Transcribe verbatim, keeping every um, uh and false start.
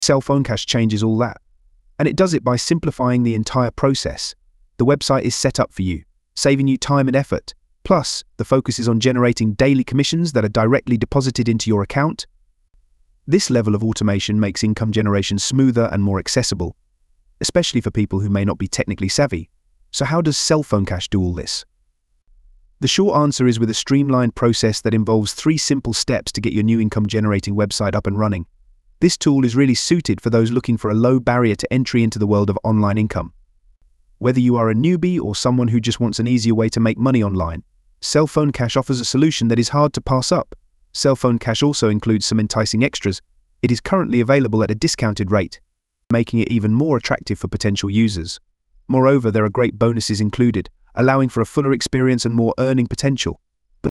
Cellphone Cash changes all that. And it does it by simplifying the entire process. The website is set up for you, saving you time and effort. Plus, the focus is on generating daily commissions that are directly deposited into your account. This level of automation makes income generation smoother and more accessible, especially for people who may not be technically savvy. So how does Cellphone Cash do all this? The short answer is with a streamlined process that involves three simple steps to get your new income-generating website up and running. This tool is really suited for those looking for a low barrier to entry into the world of online income. Whether you are a newbie or someone who just wants an easier way to make money online, Cellphone Cash offers a solution that is hard to pass up. Cellphone Cash also includes some enticing extras. It is currently available at a discounted rate, making it even more attractive for potential users. Moreover, there are great bonuses included, allowing for a fuller experience and more earning potential.